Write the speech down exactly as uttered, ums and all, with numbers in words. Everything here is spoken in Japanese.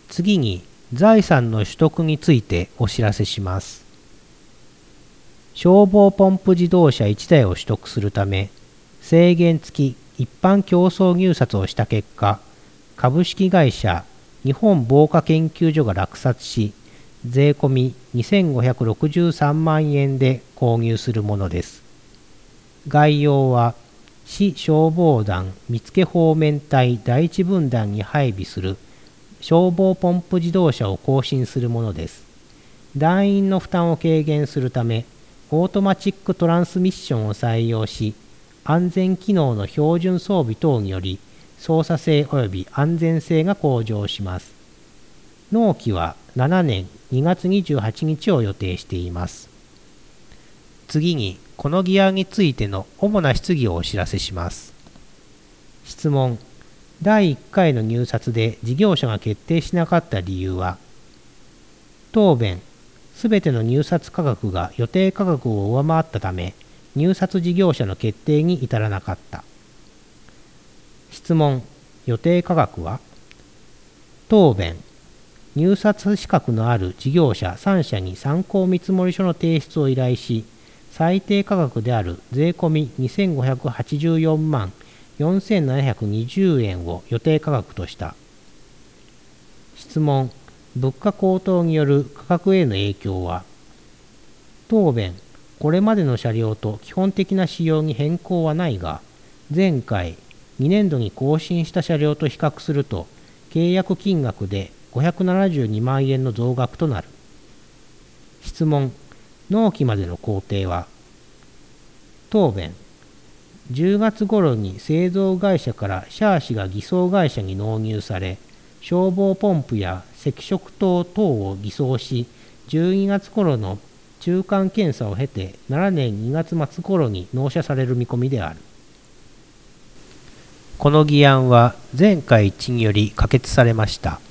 次に財産の取得についてお知らせします。消防ポンプ自動車いちだいを取得するため、制限付き一般競争入札をした結果、株式会社日本防火研究所が落札し、税込みにせんごひゃくろくじゅうさんまんえんで購入するものです。概要は、市消防団見附方面隊第一分団に配備する消防ポンプ自動車を更新するものです。団員の負担を軽減するため、オートマチックトランスミッションを採用し、安全機能の標準装備等により、操作性及び安全性が向上します。納期はしちねんにがつにじゅうはちにちを予定しています。次に、この議案についての主な質疑をお知らせします。質問。だいいっかいの入札で事業者が決定しなかった理由は？答弁。すべての入札価格が予定価格を上回ったため、入札事業者の決定に至らなかった。質問。予定価格は？答弁。入札資格のある事業者さんしゃに参考見積書の提出を依頼し、最低価格である税込みにせんごひゃくはちじゅうよんまんよんせんななひゃくにじゅうえんを予定価格とした。質問。物価高騰による価格への影響は？答弁。これまでの車両と基本的な仕様に変更はないが、前回にねんどに更新した車両と比較すると、契約金額でごひゃくななじゅうにまんえんの増額となる。質問。納期までの工程は？答弁。じゅうがつ頃に製造会社からシャーシが偽装会社に納入され、消防ポンプや赤色灯等を偽装し、じゅうにがつ頃の中間検査を経てしちねんにがつまつ頃に納車される見込みである。この議案は全会一致により可決されました。